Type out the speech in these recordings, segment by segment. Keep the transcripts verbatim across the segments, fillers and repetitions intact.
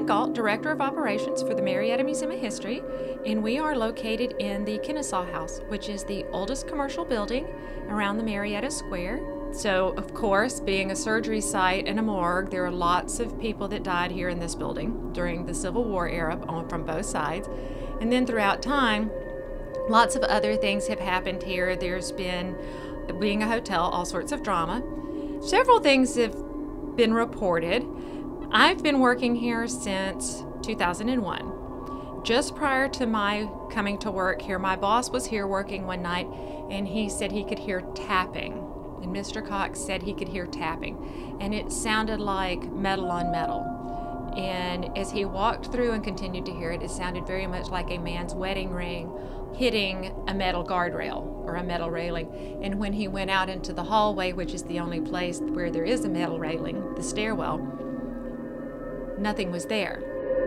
Galt, Director of Operations for the Marietta Museum of History, and we are located in the Kennesaw House, which is the oldest commercial building around the Marietta Square. So, of course, being a surgery site and a morgue, there are lots of people that died here in this building during the Civil War era on, from both sides. And then throughout time, lots of other things have happened here. There's been, being a hotel, all sorts of drama. Several things have been reported. I've been working here since two thousand one. Just prior to my coming to work here, my boss was here working one night, and he said he could hear tapping. And Mister Cox said he could hear tapping, and it sounded like metal on metal. And as he walked through and continued to hear it, it sounded very much like a man's wedding ring hitting a metal guardrail or a metal railing. And when he went out into the hallway, which is the only place where there is a metal railing, the stairwell, nothing was there.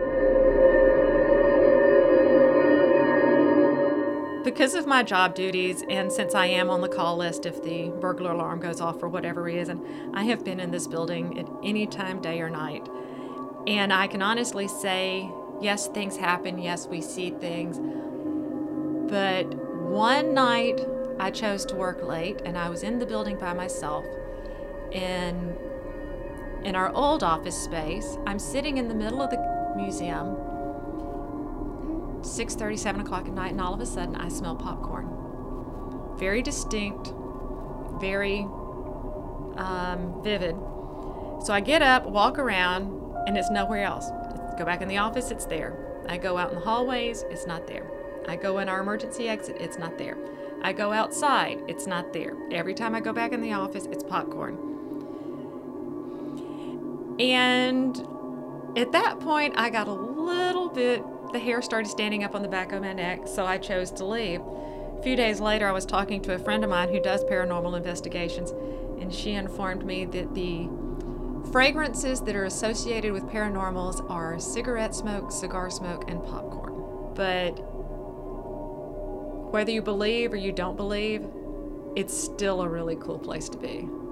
Because of my job duties, and since I am on the call list if the burglar alarm goes off for whatever reason, I have been in this building at any time, day or night. And I can honestly say, yes, things happen, yes, we see things. But one night I chose to work late, and I was in the building by myself. And in our old office space, I'm sitting in the middle of the museum, six thirty, seven o'clock at night, and all of a sudden I smell popcorn. Very distinct, very um, vivid. So I get up, walk around, and it's nowhere else. Go back in the office, it's there. I go out in the hallways, it's not there. I go in our emergency exit, it's not there. I go outside, it's not there. Every time I go back in the office, it's popcorn. And at that point, I got a little bit, the hair started standing up on the back of my neck, so I chose to leave. A few days later, I was talking to a friend of mine who does paranormal investigations, and she informed me that the fragrances that are associated with paranormals are cigarette smoke, cigar smoke, and popcorn. But whether you believe or you don't believe, it's still a really cool place to be.